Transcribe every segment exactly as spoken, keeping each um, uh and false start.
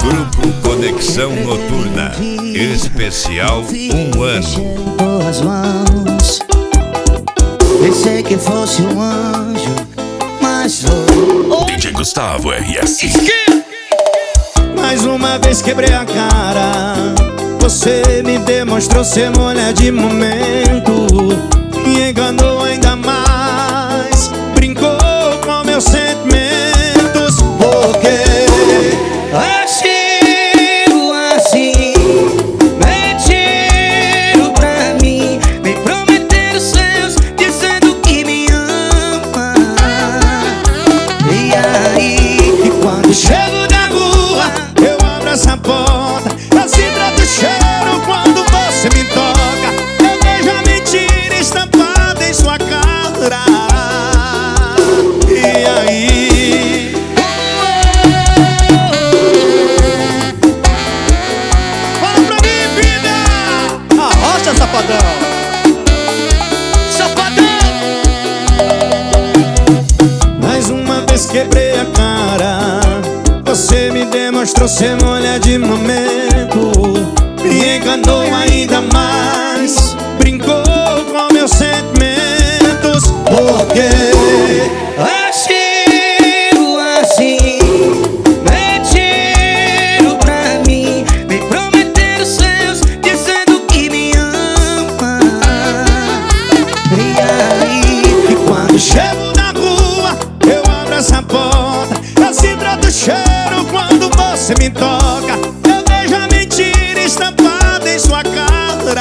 Grupo Conexão Noturna, especial um ano. Boas mãos. Pensei que fosse um anjo, mas sou D J Gustavo R S. Mais uma vez quebrei a cara. Você me demonstrou ser mulher de momento. Me enganou ainda mais. Brincou com meus sentimentos. Porque agiu assim, mentiram pra mim, me prometeram seus, dizendo que me ama. E aí, e quando chego da rua, eu abro essa porta, eu sinto o cheiro quando você me toca. Eu vejo a mentira estampada em sua cara. E aí, fala pra mim, vida! Arrocha, safadão! Safadão! Mais uma vez quebrei a cara. Você me demonstrou ser mulher de momento. Me enganou ainda mais. Brincou com meus sentimentos. Porque agiu assim, mentiram pra mim, me prometeram seus, dizendo que me ama. E aí, e quando chego na rua, eu abro essa porta, eu sinto o cheiro quando você me toca. Eu vejo a mentira estampada em sua cara.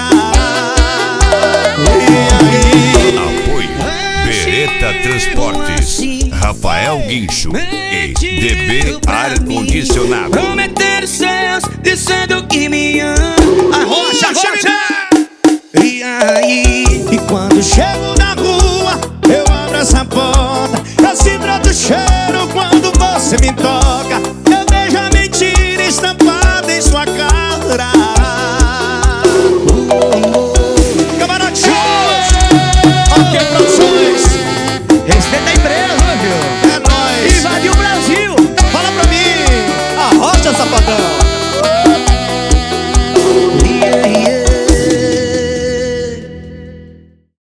E aí, Apoio Beretta Transportes, Rafael Guincho e D B Ar Condicionado. prometeram seus, dizendo que me ama. Arrocha, arrocha! E aí, e quando chega